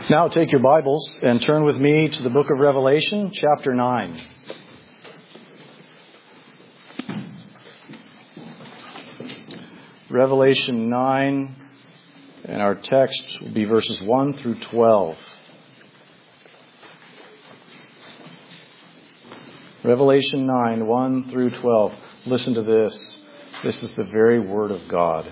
Now take your Bibles and turn with me to the book of Revelation, chapter 9. Revelation 9, and our text will be verses 1 through 12. Revelation 9, 1 through 12. Listen to this. This is the very word of God.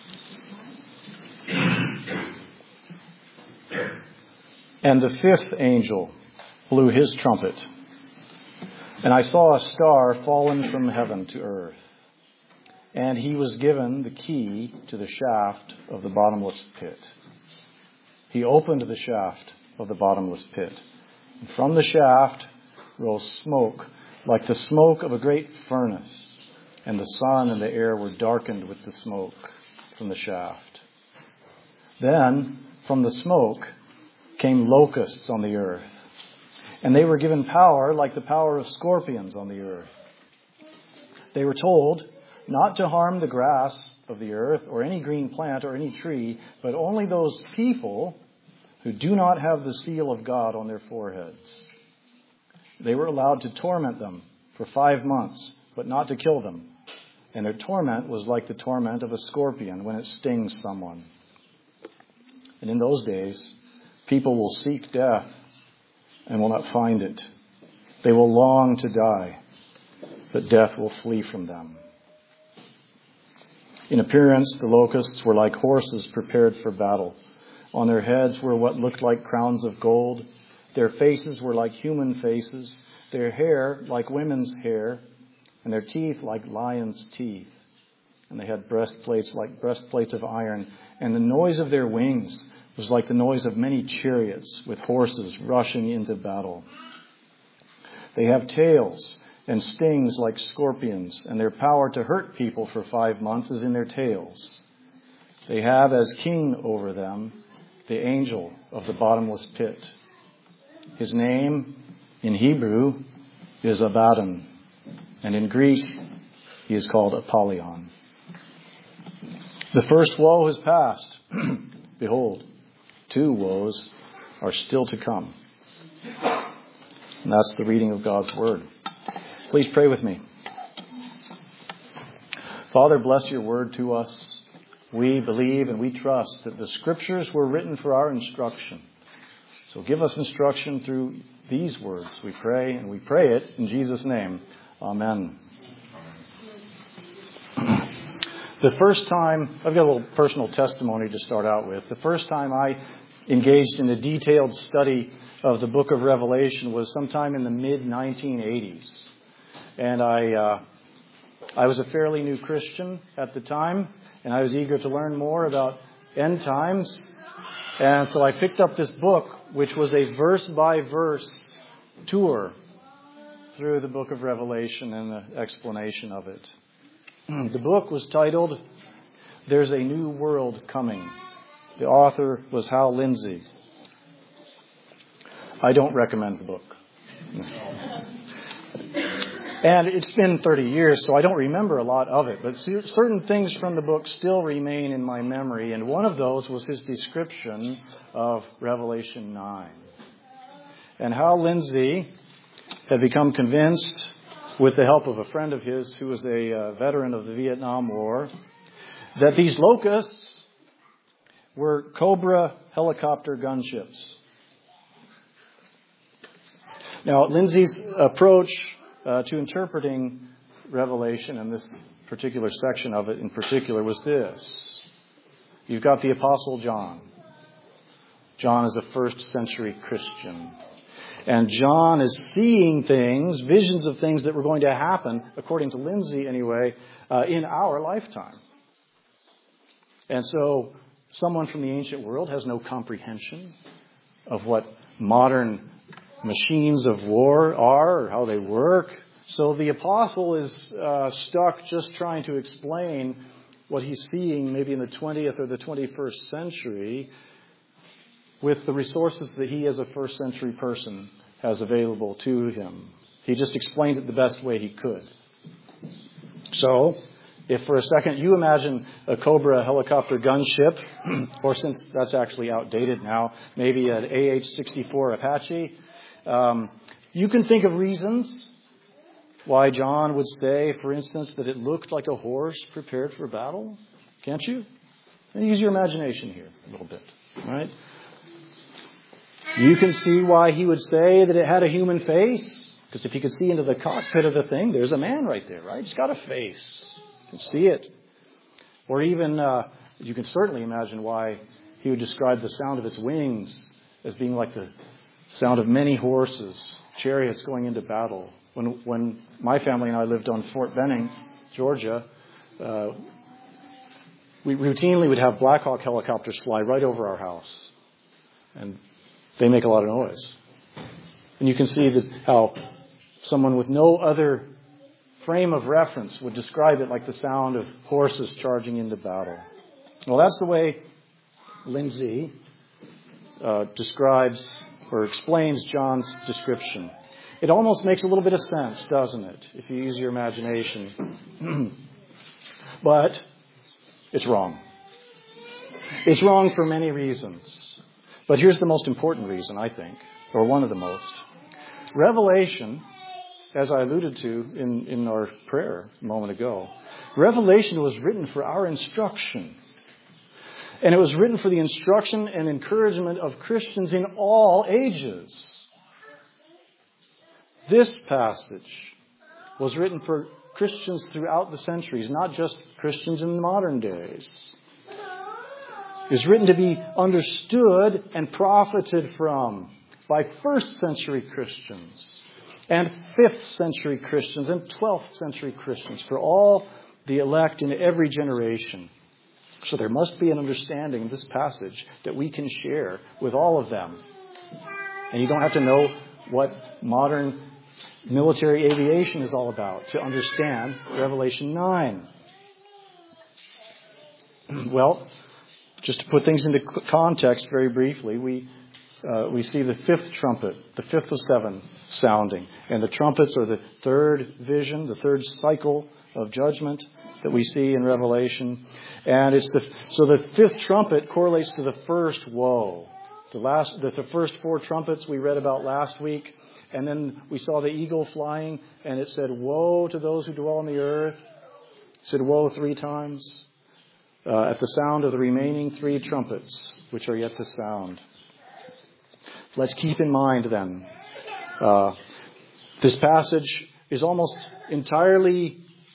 And the fifth angel blew his trumpet, and I saw a star fallen from heaven to earth. And he was given the key to the shaft of the bottomless pit. He opened the shaft of the bottomless pit. And from the shaft rose smoke like the smoke of a great furnace, and the sun and the air were darkened with the smoke from the shaft. Then from the smoke came locusts on the earth, and they were given power like the power of scorpions on the earth. They were told not to harm the grass of the earth or any green plant or any tree, but only those people who do not have the seal of God on their foreheads. They were allowed to torment them for 5 months, but not to kill them. And their torment was like the torment of a scorpion when it stings someone. And in those days, people will seek death and will not find it. They will long to die, but death will flee from them. In appearance, the locusts were like horses prepared for battle. On their heads were what looked like crowns of gold. Their faces were like human faces, their hair like women's hair, and their teeth like lions' teeth. And they had breastplates like breastplates of iron, and the noise of their wings was like the noise of many chariots with horses rushing into battle. They have tails and stings like scorpions, and their power to hurt people for 5 months is in their tails. They have as king over them the angel of the bottomless pit. His name in Hebrew is Abaddon, and in Greek he is called Apollyon. The first woe has passed. Behold, 2 woes are still to come. And that's the reading of God's Word. Please pray with me. Father, bless your Word to us. We believe and we trust that the Scriptures were written for our instruction. So give us instruction through these words, we pray, and we pray it in Jesus' name. Amen. The first time, I've got a little personal testimony to start out with. The first time I engaged in a detailed study of the book of Revelation was sometime in the mid-1980s. And I was a fairly new Christian at the time, and I was eager to learn more about end times. And so I picked up this book, which was a verse-by-verse tour through the book of Revelation and the explanation of it. The book was titled, There's a New World Coming. The author was Hal Lindsey. I don't recommend the book. And it's been 30 years, so I don't remember a lot of it. But certain things from the book still remain in my memory. And one of those was his description of Revelation 9. And Hal Lindsey had become convinced, with the help of a friend of his who was a veteran of the Vietnam War, that these locusts were Cobra helicopter gunships. Now, Lindsey's approach to interpreting Revelation, and this particular section of it in particular, was this. You've got the Apostle John. John is a first century Christian. And John is seeing things, visions of things that were going to happen, according to Lindsey anyway, in our lifetime. And so someone from the ancient world has no comprehension of what modern machines of war are or how they work. So the apostle is stuck just trying to explain what he's seeing maybe in the 20th or the 21st century with the resources that he as a first century person has available to him. He just explained it the best way he could. So If for a second you imagine a Cobra helicopter gunship, or since that's actually outdated now, maybe an AH-64 Apache, you can think of reasons why John would say, for instance, that it looked like a horse prepared for battle. Can't you? And use your imagination here a little bit, right? You can see why he would say that it had a human face. Because if you could see into the cockpit of the thing, there's a man right there, right? It's got a face. You can see it. Or even, you can certainly imagine why he would describe the sound of its wings as being like the sound of many horses, chariots going into battle. When my family and I lived on Fort Benning, Georgia, we routinely would have Black Hawk helicopters fly right over our house. And they make a lot of noise. And you can see that how someone with no other frame of reference would describe it like the sound of horses charging into battle. Well, that's the way Lindsay describes or explains John's description. It almost makes a little bit of sense, doesn't it, if you use your imagination? But it's wrong. It's wrong for many reasons. But here's the most important reason, I think, or one of the most. Revelation, as I alluded to in our prayer a moment ago, Revelation was written for our instruction. And it was written for the instruction and encouragement of Christians in all ages. This passage was written for Christians throughout the centuries, not just Christians in the modern days. It was written to be understood and profited from by first century Christians and 5th century Christians and 12th century Christians, for all the elect in every generation. So there must be an understanding of this passage that we can share with all of them. And you don't have to know what modern military aviation is all about to understand Revelation 9. Well, just to put things into context very briefly, we see the 5th trumpet, the 5th of 7 sounding. And the trumpets are the third vision, the third cycle of judgment that we see in Revelation. And so the 5th trumpet correlates to the first woe. The first 4 trumpets we read about last week. And then we saw the eagle flying, and it said, "Woe to those who dwell on the earth." It said, "Woe" 3 times. At the sound of the remaining 3 trumpets, which are yet to sound. Let's keep in mind then, this passage is almost entirely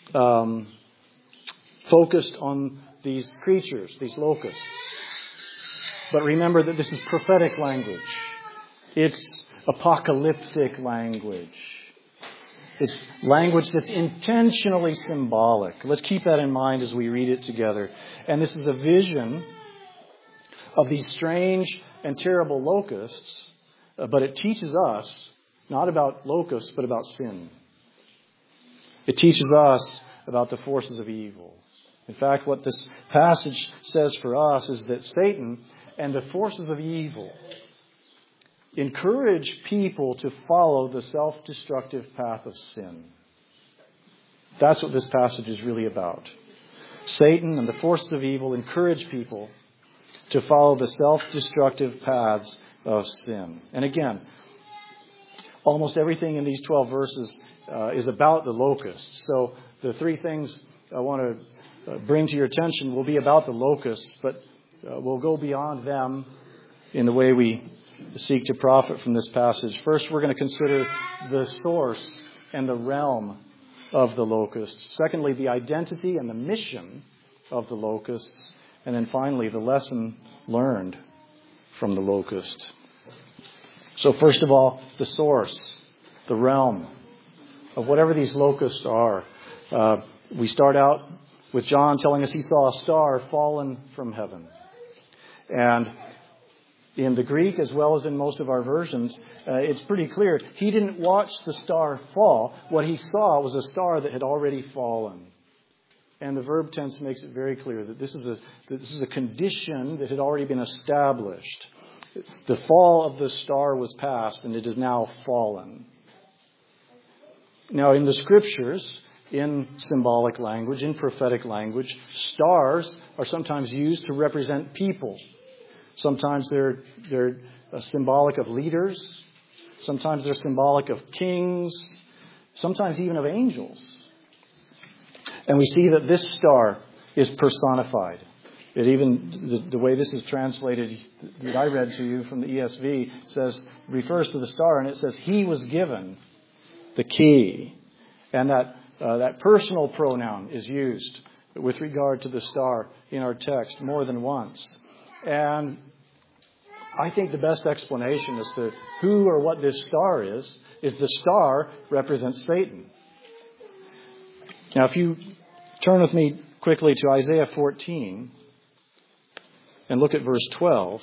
focused on these creatures, these locusts. But remember that this is prophetic language. It's apocalyptic language. It's language that's intentionally symbolic. Let's keep that in mind as we read it together. And this is a vision of these strange and terrible locusts, but it teaches us not about locusts, but about sin. It teaches us about the forces of evil. In fact, what this passage says for us is that Satan and the forces of evil encourage people to follow the self-destructive path of sin. That's what this passage is really about. Satan and the forces of evil encourage people to follow the self-destructive paths of sin. And again, almost everything in these 12 verses is about the locusts. So the 3 things I want to bring to your attention will be about the locusts, but we'll go beyond them in the way we seek to profit from this passage. First, we're going to consider the source and the realm of the locusts. Secondly, the identity and the mission of the locusts. And then finally, the lesson learned from the locust. So first of all, the source, the realm of whatever these locusts are. We start out with John telling us he saw a star fallen from heaven. And in the Greek, as well as in most of our versions, it's pretty clear. He didn't watch the star fall. What he saw was a star that had already fallen. And the verb tense makes it very clear that this is a condition that had already been established. The fall of the star was past, and it is now fallen. Now, in the Scriptures, in symbolic language, in prophetic language. Stars are sometimes used to represent people. Sometimes they're symbolic of leaders. Sometimes they're symbolic of kings. Sometimes even of angels. And we see that this star is personified. It even, the way this is translated, that I read to you from the ESV, refers to the star, and it says, he was given the key. And that personal pronoun is used with regard to the star in our text more than once. And I think the best explanation as to who or what this star is the star represents Satan. Now, if you turn with me quickly to Isaiah 14 and look at verse 12.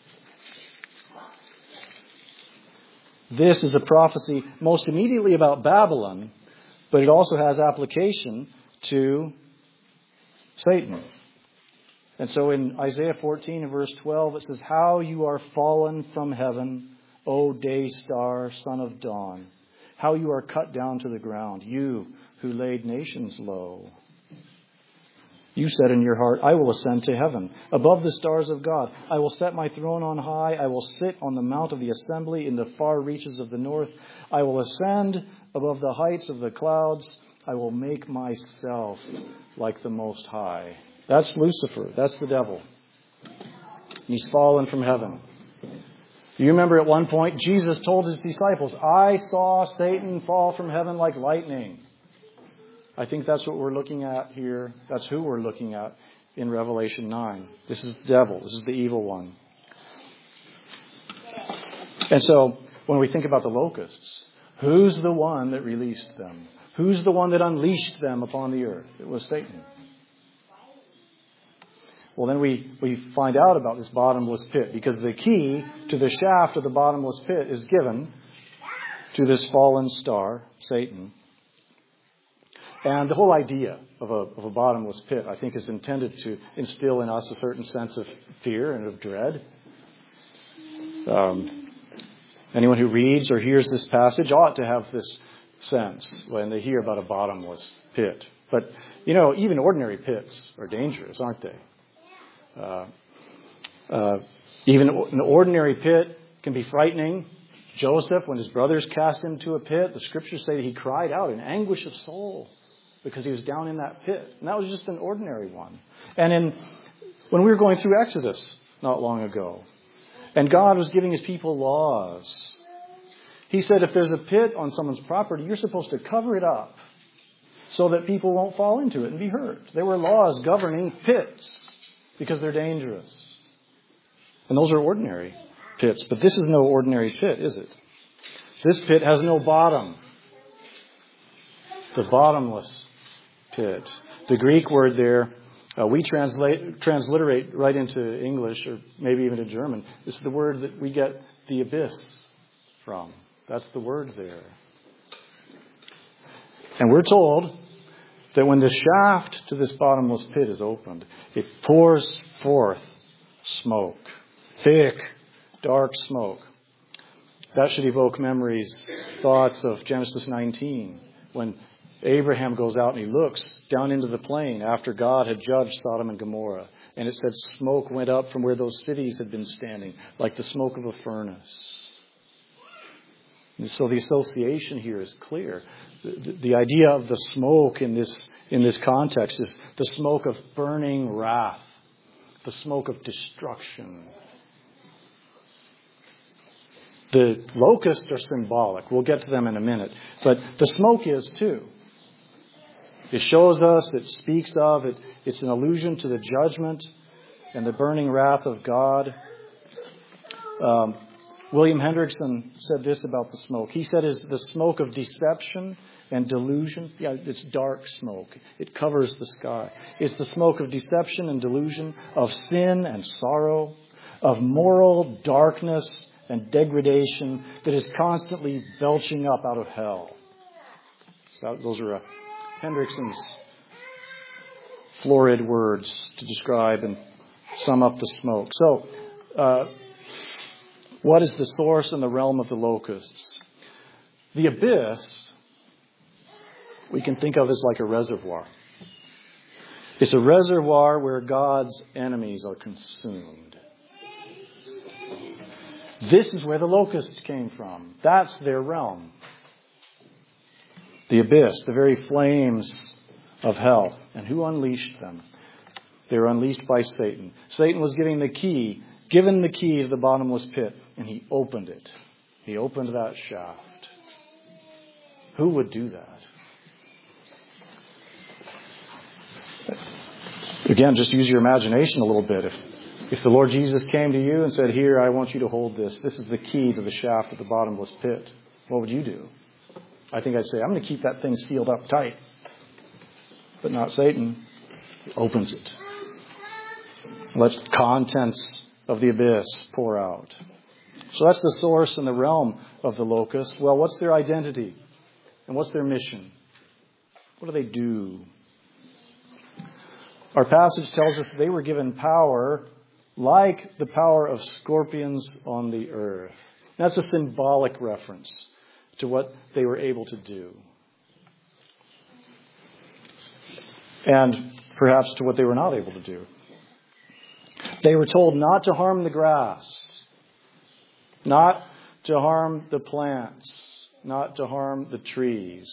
This is a prophecy most immediately about Babylon, but it also has application to Satan. And so in Isaiah 14 and verse 12, it says, how you are fallen from heaven, O day star, son of dawn. How you are cut down to the ground, you who laid nations low. You said in your heart, I will ascend to heaven, above the stars of God. I will set my throne on high. I will sit on the mount of the assembly in the far reaches of the north. I will ascend above the heights of the clouds. I will make myself like the Most High. That's Lucifer. That's the devil. He's fallen from heaven. You remember at one point, Jesus told his disciples, I saw Satan fall from heaven like lightning. I think that's what we're looking at here. That's who we're looking at in Revelation 9. This is the devil. This is the evil one. And so when we think about the locusts, who's the one that released them? Who's the one that unleashed them upon the earth? It was Satan. Well, then we find out about this bottomless pit, because the key to the shaft of the bottomless pit is given to this fallen star, Satan. And the whole idea of a bottomless pit, I think, is intended to instill in us a certain sense of fear and of dread. Anyone who reads or hears this passage ought to have this sense when they hear about a bottomless pit. But, even ordinary pits are dangerous, aren't they? Even an ordinary pit can be frightening. Joseph, when his brothers cast him to a pit, the scriptures say that he cried out in anguish of soul because he was down in that pit. And that was just an ordinary one. And when we were going through Exodus not long ago, and God was giving his people laws, he said if there's a pit on someone's property, you're supposed to cover it up so that people won't fall into it and be hurt. There were laws governing pits because they're dangerous. And those are ordinary pits. But this is no ordinary pit, is it? This pit has no bottom. The bottomless pit. The Greek word there, we transliterate right into English, or maybe even to German. This is the word that we get the abyss from. That's the word there. And we're told that when the shaft to this bottomless pit is opened, it pours forth smoke. Thick, dark smoke. That should evoke memories, thoughts of Genesis 19, when Abraham goes out and he looks down into the plain after God had judged Sodom and Gomorrah. And it said smoke went up from where those cities had been standing, like the smoke of a furnace. And so the association here is clear. The idea of the smoke in this context is the smoke of burning wrath, the smoke of destruction. The locusts are symbolic. We'll get to them in a minute. But the smoke is too. It shows us, it speaks of, it's an allusion to the judgment and the burning wrath of God. William Hendrickson said this about the smoke. He said it's the smoke of deception and delusion. Yeah, it's dark smoke. It covers the sky. It's the smoke of deception and delusion, of sin and sorrow, of moral darkness and degradation that is constantly belching up out of hell. So those are Hendrickson's florid words to describe and sum up the smoke. So, what is the source and the realm of the locusts? The abyss we can think of as like a reservoir. It's a reservoir where God's enemies are consumed. This is where the locusts came from. That's their realm. The abyss, the very flames of hell. And who unleashed them? They were unleashed by Satan. Satan was given the key to the bottomless pit, and he opened it. He opened that shaft. Who would do that? Again, just use your imagination a little bit. If the Lord Jesus came to you and said, "Here, I want you to hold this. This is the key to the shaft of the bottomless pit," what would you do? I think I'd say, "I'm going to keep that thing sealed up tight." But not Satan. He opens it. Let the contents of the abyss pour out. So that's the source and the realm of the locusts. Well, what's their identity? And what's their mission? What do they do? Our passage tells us they were given power like the power of scorpions on the earth. That's a symbolic reference to what they were able to do. And perhaps to what they were not able to do. They were told not to harm the grass, not to harm the plants, not to harm the trees.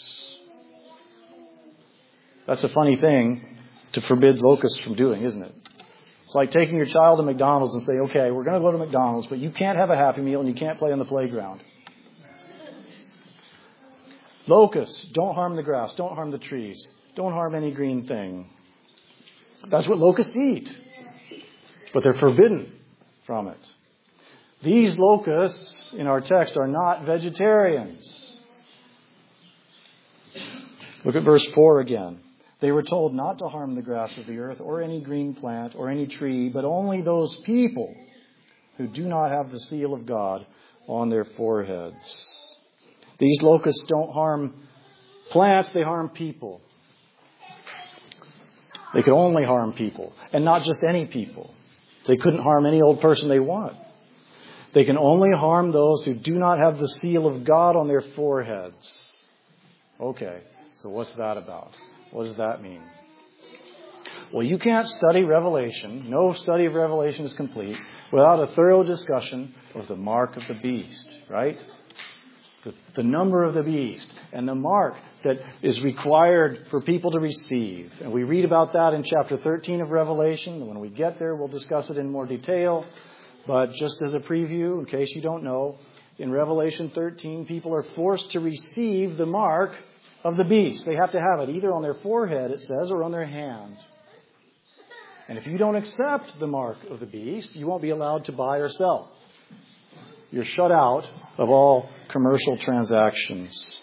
That's a funny thing to forbid locusts from doing, isn't it? It's like taking your child to McDonald's and say, "Okay, we're going to go to McDonald's, but you can't have a Happy Meal and you can't play on the playground." Locusts, don't harm the grass, don't harm the trees, don't harm any green thing. That's what locusts eat. But they're forbidden from it. These locusts in our text are not vegetarians. Look at verse 4 again. They were told not to harm the grass of the earth or any green plant or any tree, but only those people who do not have the seal of God on their foreheads. These locusts don't harm plants, they harm people. They could only harm people, and not just any people. They couldn't harm any old person they want. They can only harm those who do not have the seal of God on their foreheads. Okay, so what's that about? What does that mean? Well, you can't study Revelation. No study of Revelation is complete without a thorough discussion of the mark of the beast, right? The number of the beast and the mark that is required for people to receive. And we read about that in chapter 13 of Revelation. When we get there, we'll discuss it in more detail. But just as a preview, in case you don't know, in Revelation 13, people are forced to receive the mark of the beast. They have to have it either on their forehead, it says, or on their hand. And if you don't accept the mark of the beast, you won't be allowed to buy or sell. You're shut out of all commercial transactions.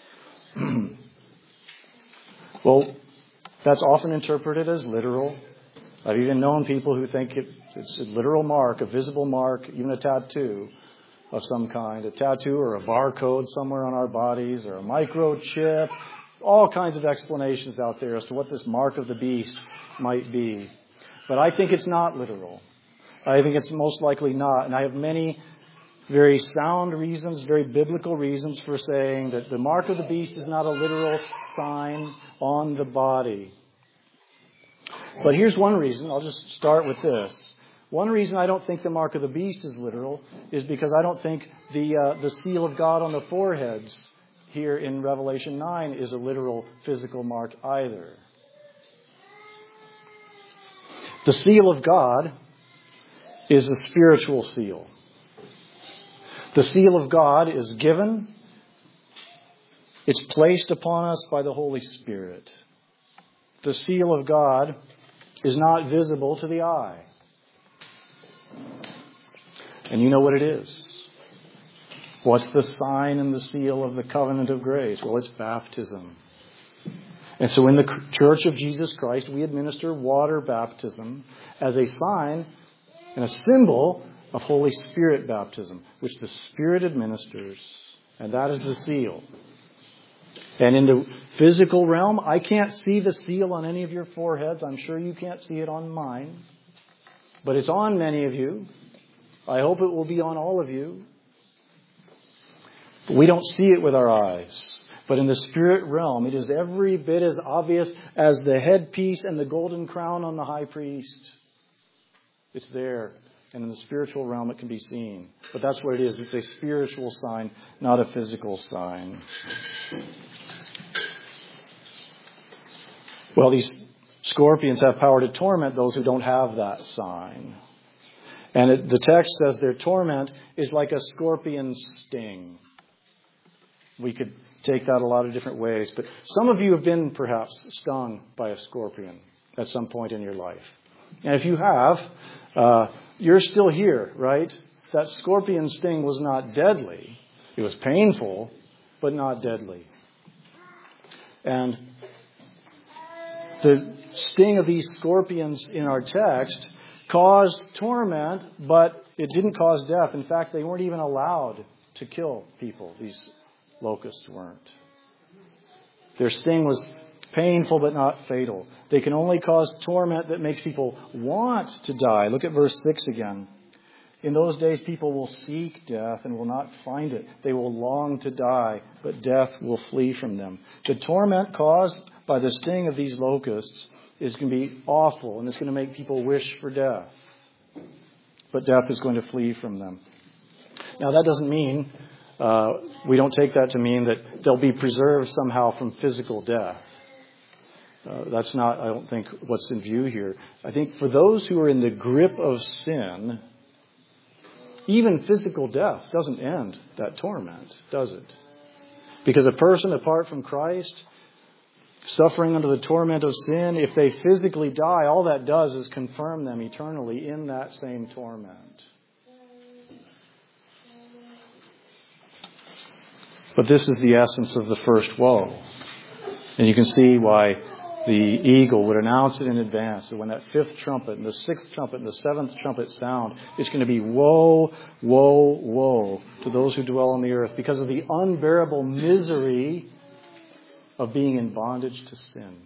Well, that's often interpreted as literal. I've even known people who think it's a literal mark, a visible mark, even a tattoo of some kind, a tattoo or a barcode somewhere on our bodies or a microchip. All kinds of explanations out there as to what this mark of the beast might be. But I think it's not literal. I think it's most likely not. And I have many very sound reasons, very biblical reasons for saying that the mark of the beast is not a literal sign on the body. But here's one reason. I'll just start with this. One reason I don't think the mark of the beast is literal is because I don't think the seal of God on the foreheads here in Revelation 9 is a literal physical mark either. The seal of God is a spiritual seal. The seal of God is given. It's placed upon us by the Holy Spirit. The seal of God is not visible to the eye. And you know what it is. What's the sign and the seal of the covenant of grace? Well, it's baptism. And so in the Church of Jesus Christ, we administer water baptism as a sign and a symbol of Holy Spirit baptism, which the Spirit administers. And that is the seal. And in the physical realm, I can't see the seal on any of your foreheads. I'm sure you can't see it on mine. But it's on many of you. I hope it will be on all of you. But we don't see it with our eyes. But in the spirit realm, it is every bit as obvious as the headpiece and the golden crown on the high priest. It's there. And in the spiritual realm, it can be seen. But that's what it is. It's a spiritual sign, not a physical sign. Well, these scorpions have power to torment those who don't have that sign. And the text says their torment is like a scorpion's sting. We could take that a lot of different ways. But some of you have been perhaps stung by a scorpion at some point in your life. And if you have, you're still here, right? That scorpion sting was not deadly. It was painful, but not deadly. And the sting of these scorpions in our text caused torment, but it didn't cause death. In fact, they weren't even allowed to kill people. These locusts weren't. Their sting was painful, but not fatal. They can only cause torment that makes people want to die. Look at verse 6 again. In those days, people will seek death and will not find it. They will long to die, but death will flee from them. The torment caused by the sting of these locusts is going to be awful, and it's going to make people wish for death. But death is going to flee from them. Now, that doesn't mean, we don't take that to mean that they'll be preserved somehow from physical death. That's not, I don't think, what's in view here. I think for those who are in the grip of sin, even physical death doesn't end that torment, does it? Because a person apart from Christ, suffering under the torment of sin, if they physically die, all that does is confirm them eternally in that same torment. But this is the essence of the first woe. And you can see why the eagle would announce it in advance. So when that fifth trumpet and the sixth trumpet and the seventh trumpet sound, it's going to be woe, woe, woe to those who dwell on the earth because of the unbearable misery of being in bondage to sin.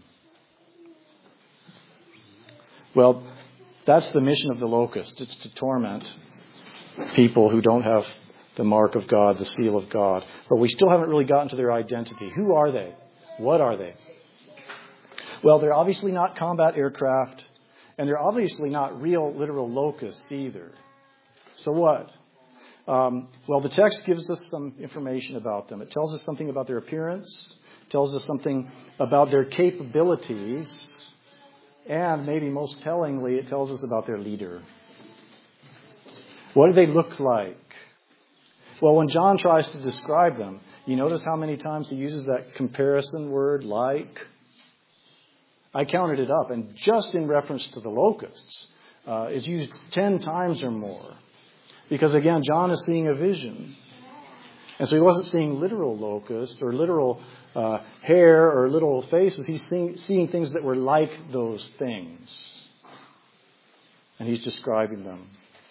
Well, that's the mission of the locust. It's to torment people who don't have the mark of God, the seal of God. But we still haven't really gotten to their identity. Who are they? What are they? Well, they're obviously not combat aircraft, and they're obviously not real, literal locusts either. So what? Well, the text gives us some information about them. It tells us something about their appearance, tells us something about their capabilities, and maybe most tellingly, it tells us about their leader. What do they look like? Well, when John tries to describe them, you notice how many times he uses that comparison word, like? I counted it up, and just in reference to the locusts, it's used 10 times or more. Because again, John is seeing a vision. And so he wasn't seeing literal locusts or literal hair or literal faces. He's seeing things that were like those things. And he's describing them.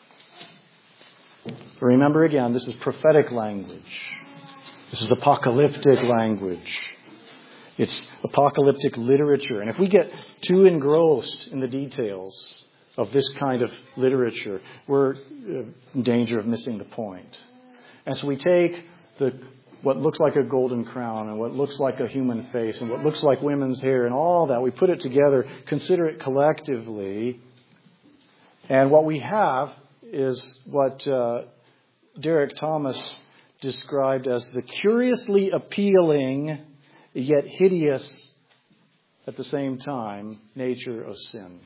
Remember again, this is prophetic language. This is apocalyptic language. It's apocalyptic literature. And if we get too engrossed in the details of this kind of literature, we're in danger of missing the point. And so we take what looks like a golden crown and what looks like a human face and what looks like women's hair and all that. We put it together, consider it collectively. And what we have is what Derek Thomas described as the curiously appealing yet hideous at the same time nature of sin.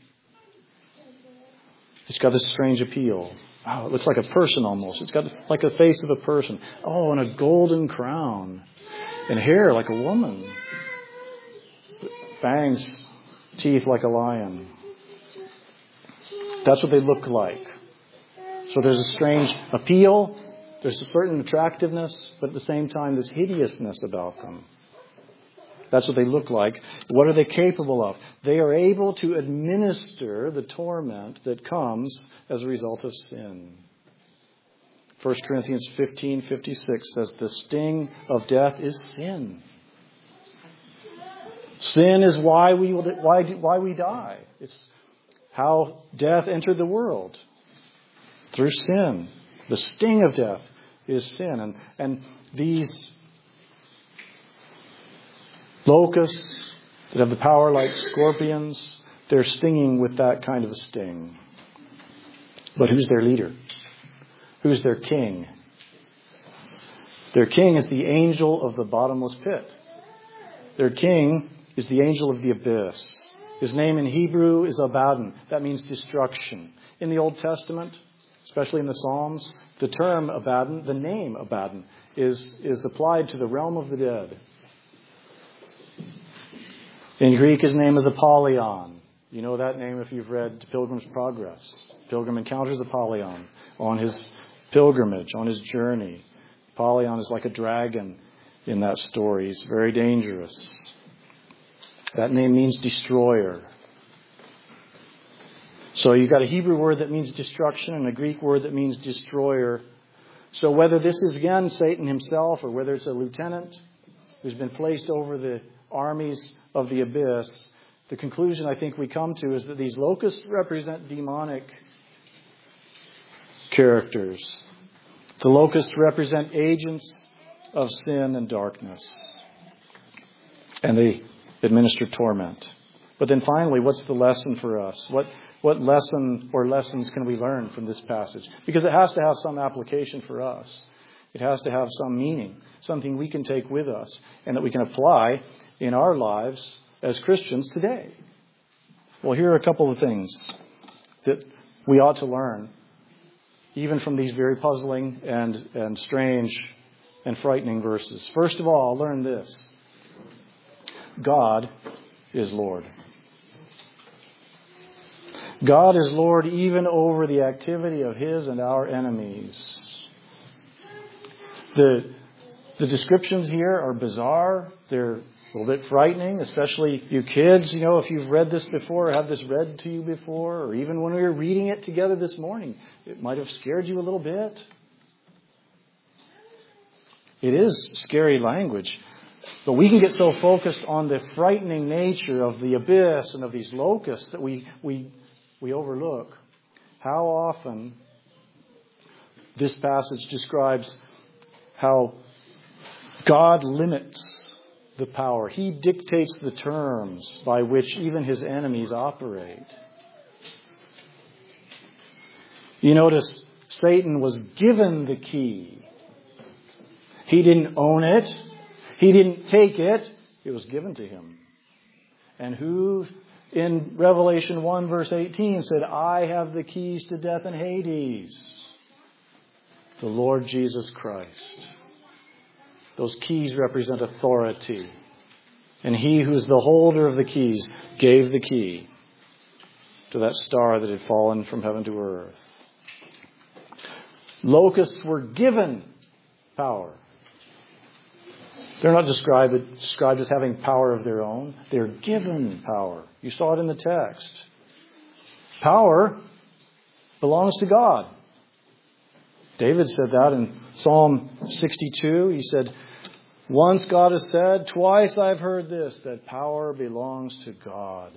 It's got this strange appeal. Oh, it looks like a person almost. It's got like the face of a person. Oh, and a golden crown. And hair like a woman. Fangs, teeth like a lion. That's what they look like. So there's a strange appeal. There's a certain attractiveness, but at the same time, there's hideousness about them. That's what they look like. What are they capable of? They are able to administer the torment that comes as a result of sin. 1 Corinthians 15:56 says the sting of death is sin. Sin is why we die. It's how death entered the world. Through sin. The sting of death is sin. And these Locusts that have the power like scorpions, they're stinging with that kind of a sting. But who's their leader? Who's their king? Their king is the angel of the bottomless pit. Their king is the angel of the abyss. His name in Hebrew is Abaddon. That means destruction. In the Old Testament, especially in the Psalms, the term Abaddon, the name Abaddon, is applied to the realm of the dead. In Greek, his name is Apollyon. You know that name if you've read Pilgrim's Progress. Pilgrim encounters Apollyon on his pilgrimage, on his journey. Apollyon is like a dragon in that story. He's very dangerous. That name means destroyer. So you've got a Hebrew word that means destruction and a Greek word that means destroyer. So whether this is again Satan himself or whether it's a lieutenant who's been placed over the armies of the abyss, the conclusion I think we come to is that these locusts represent demonic characters. The locusts represent agents of sin and darkness. And they administer torment. But then finally, what's the lesson for us? What lesson or lessons can we learn from this passage? Because it has to have some application for us. It has to have some meaning, something we can take with us and that we can apply in our lives as Christians today. Well, here are a couple of things that we ought to learn, even from these very puzzling and strange and frightening verses. First of all, learn this. God is Lord. God is Lord even over the activity of His and our enemies. The descriptions here are bizarre. They're a little bit frightening, especially you kids. You know, if you've read this before or had this read to you before, or even when we were reading it together this morning, it might have scared you a little bit. It is scary language. But we can get so focused on the frightening nature of the abyss and of these locusts that we overlook how often this passage describes how God limits the power. He dictates the terms by which even His enemies operate. You notice Satan was given the key. He didn't own it. He didn't take it. It was given to him. And who in Revelation 1 verse 18 said, I have the keys to death and Hades? The Lord Jesus Christ. Those keys represent authority. And He who is the holder of the keys gave the key to that star that had fallen from heaven to earth. Locusts were given power. They're not described as having power of their own. They're given power. You saw it in the text. Power belongs to God. David said that in Psalm 62. He said, once God has said, twice I've heard this, that power belongs to God.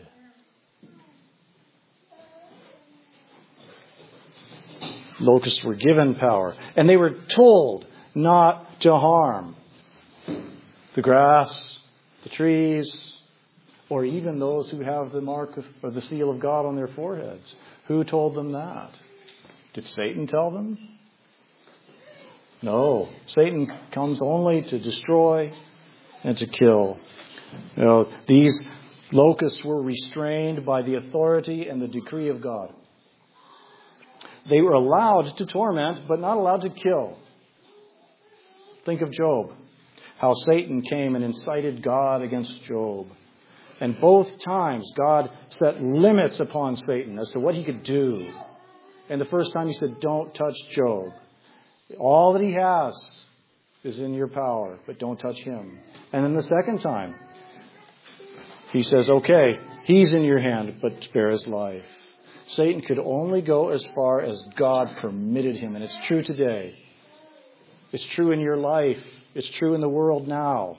Locusts were given power. And they were told not to harm the grass, the trees, or even those who have the mark or the seal of God on their foreheads. Who told them that? Did Satan tell them? No. Satan comes only to destroy and to kill. You know, these locusts were restrained by the authority and the decree of God. They were allowed to torment, but not allowed to kill. Think of Job. How Satan came and incited God against Job. And both times God set limits upon Satan as to what he could do. And the first time He said, don't touch Job. All that he has is in your power, but don't touch him. And then the second time, He says, okay, he's in your hand, but spare his life. Satan could only go as far as God permitted him. And it's true today. It's true in your life. It's true in the world now.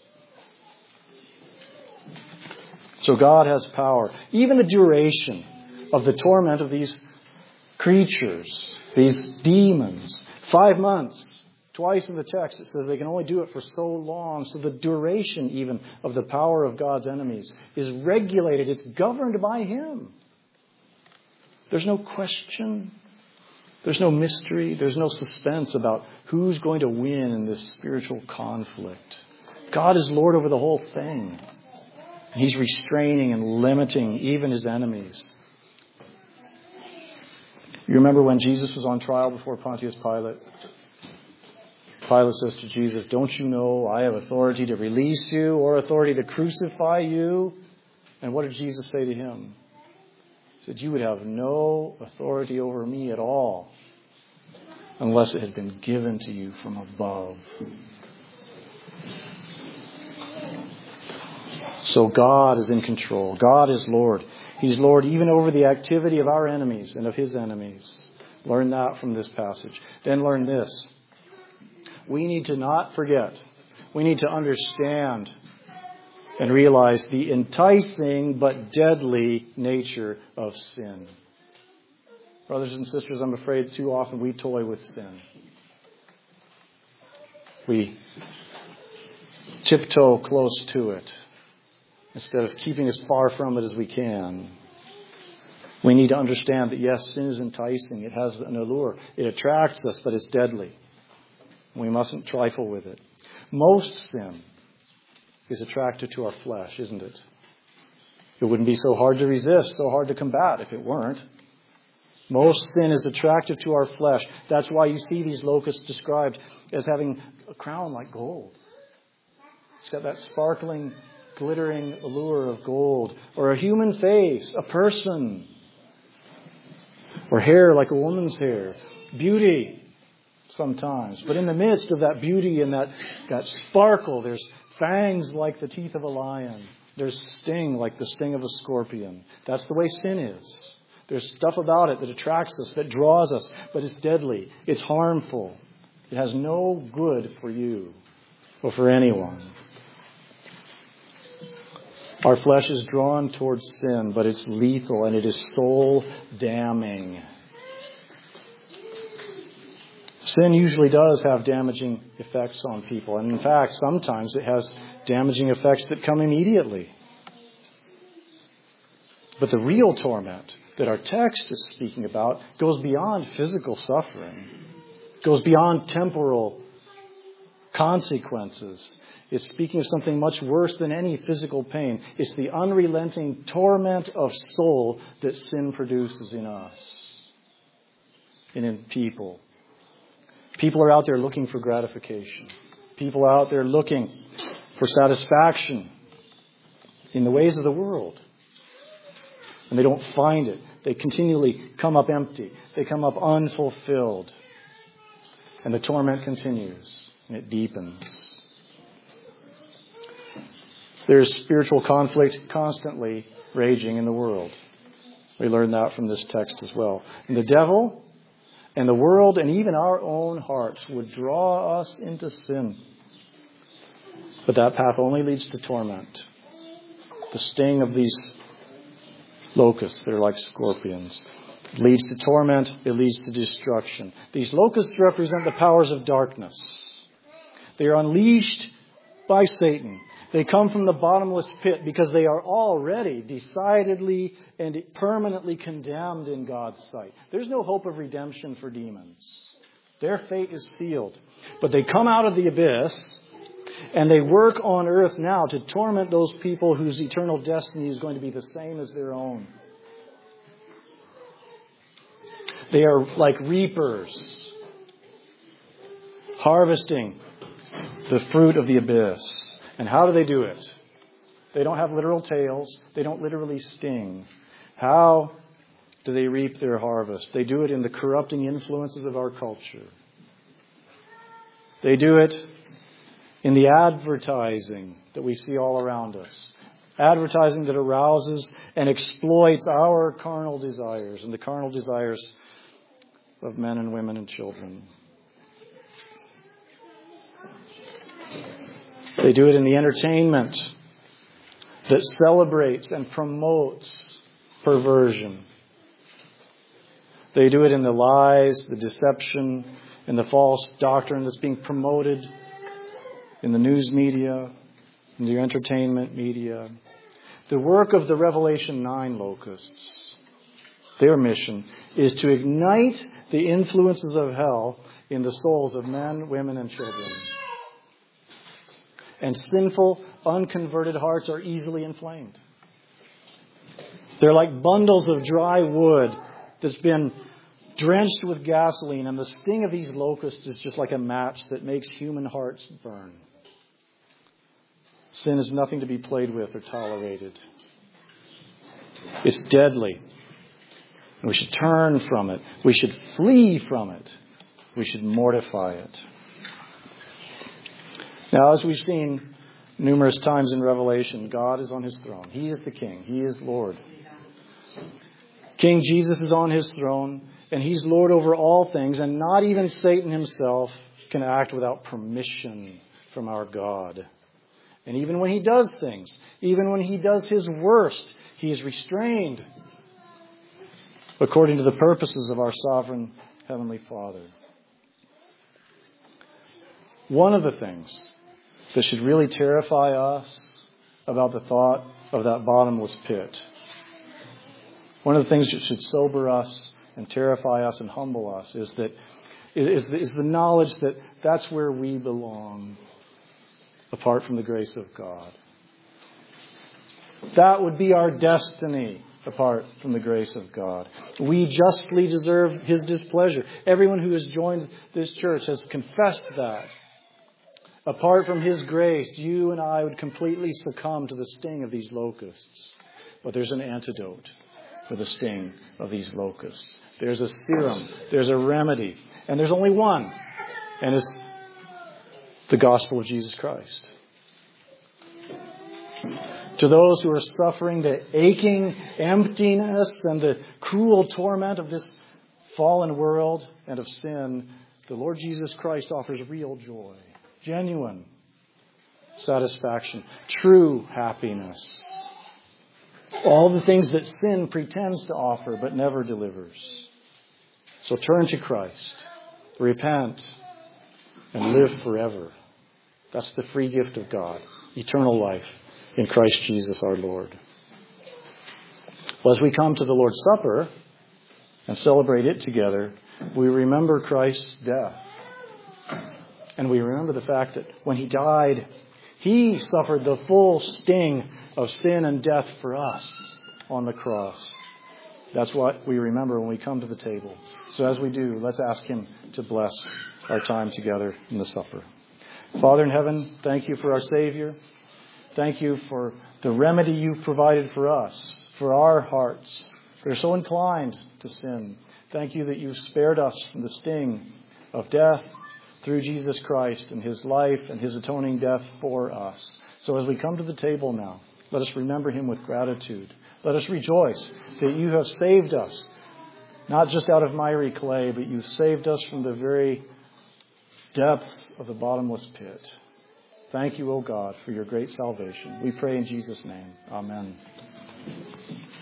So God has power. Even the duration of the torment of these creatures, these demons, 5 months. Twice in the text it says they can only do it for so long. So the duration even of the power of God's enemies is regulated. It's governed by Him. There's no question. There's no mystery. There's no suspense about who's going to win in this spiritual conflict. God is Lord over the whole thing. He's restraining and limiting even His enemies. You remember when Jesus was on trial before Pontius Pilate? Pilate says to Jesus, "Don't you know I have authority to release you or authority to crucify you?" And what did Jesus say to him? He said, "You would have no authority over me at all unless it had been given to you from above." So God is in control. God is Lord. He's Lord even over the activity of our enemies and of His enemies. Learn that from this passage. Then learn this. We need to not forget. We need to understand and realize the enticing but deadly nature of sin. Brothers and sisters, I'm afraid too often we toy with sin. We tiptoe close to it instead of keeping as far from it as we can. We need to understand that, yes, sin is enticing. It has an allure. It attracts us, but it's deadly. We mustn't trifle with it. Most sin is attracted to our flesh, isn't it? It wouldn't be so hard to resist, so hard to combat if it weren't. Most sin is attractive to our flesh. That's why you see these locusts described as having a crown like gold. It's got that sparkling, glittering allure of gold. Or a human face, a person. Or hair like a woman's hair. Beauty. Sometimes. But in the midst of that beauty and that sparkle, there's fangs like the teeth of a lion. There's sting like the sting of a scorpion. That's the way sin is. There's stuff about it that attracts us, that draws us, but it's deadly. It's harmful. It has no good for you or for anyone. Our flesh is drawn towards sin, but it's lethal and it is soul damning. Sin usually does have damaging effects on people. And in fact, sometimes it has damaging effects that come immediately. But the real torment that our text is speaking about goes beyond physical suffering. Goes beyond temporal consequences. It's speaking of something much worse than any physical pain. It's the unrelenting torment of soul that sin produces in us and in people. People are out there looking for gratification. People are out there looking for satisfaction in the ways of the world. And they don't find it. They continually come up empty. They come up unfulfilled. And the torment continues and it deepens. There's spiritual conflict constantly raging in the world. We learn that from this text as well. And the devil and the world and even our own hearts would draw us into sin. But that path only leads to torment. The sting of these locusts, they're like scorpions. It leads to torment. It leads to destruction. These locusts represent the powers of darkness. They are unleashed by Satan. They come from the bottomless pit because they are already decidedly and permanently condemned in God's sight. There's no hope of redemption for demons. Their fate is sealed. But they come out of the abyss and they work on earth now to torment those people whose eternal destiny is going to be the same as their own. They are like reapers, harvesting the fruit of the abyss. And how do they do it? They don't have literal tails. They don't literally sting. How do they reap their harvest? They do it in the corrupting influences of our culture. They do it in the advertising that we see all around us. Advertising that arouses and exploits our carnal desires and the carnal desires of men and women and children. They do it in the entertainment that celebrates and promotes perversion. They do it in the lies, the deception, and the false doctrine that's being promoted in the news media, in the entertainment media. The work of the Revelation 9 locusts, their mission is to ignite the influences of hell in the souls of men, women, and children. And sinful, unconverted hearts are easily inflamed. They're like bundles of dry wood that's been drenched with gasoline, and the sting of these locusts is just like a match that makes human hearts burn. Sin is nothing to be played with or tolerated. It's deadly. We should turn from it. We should flee from it. We should mortify it. Now, as we've seen numerous times in Revelation, God is on his throne. He is the King. He is Lord. King Jesus is on his throne, and he's Lord over all things, and not even Satan himself can act without permission from our God. And even when he does things, even when he does his worst, he is restrained according to the purposes of our sovereign Heavenly Father. One of the things that should really terrify us about the thought of that bottomless pit, one of the things that should sober us and terrify us and humble us is the knowledge that that's where we belong apart from the grace of God. That would be our destiny apart from the grace of God. We justly deserve his displeasure. Everyone who has joined this church has confessed that. Apart from his grace, you and I would completely succumb to the sting of these locusts. But there's an antidote for the sting of these locusts. There's a serum. There's a remedy. And there's only one. And it's the gospel of Jesus Christ. To those who are suffering the aching emptiness and the cruel torment of this fallen world and of sin, the Lord Jesus Christ offers real joy, genuine satisfaction, true happiness. All the things that sin pretends to offer but never delivers. So turn to Christ, repent, and live forever. That's the free gift of God, eternal life in Christ Jesus our Lord. Well, as we come to the Lord's Supper and celebrate it together, we remember Christ's death. And we remember the fact that when he died, he suffered the full sting of sin and death for us on the cross. That's what we remember when we come to the table. So as we do, let's ask him to bless our time together in the supper. Father in heaven, thank you for our Savior. Thank you for the remedy you've provided for us, for our hearts. We're so inclined to sin. Thank you that you've spared us from the sting of death through Jesus Christ and his life and his atoning death for us. So as we come to the table now, let us remember him with gratitude. Let us rejoice that you have saved us, not just out of miry clay, but you've saved us from the very depths of the bottomless pit. Thank you, O God, for your great salvation. We pray in Jesus' name. Amen.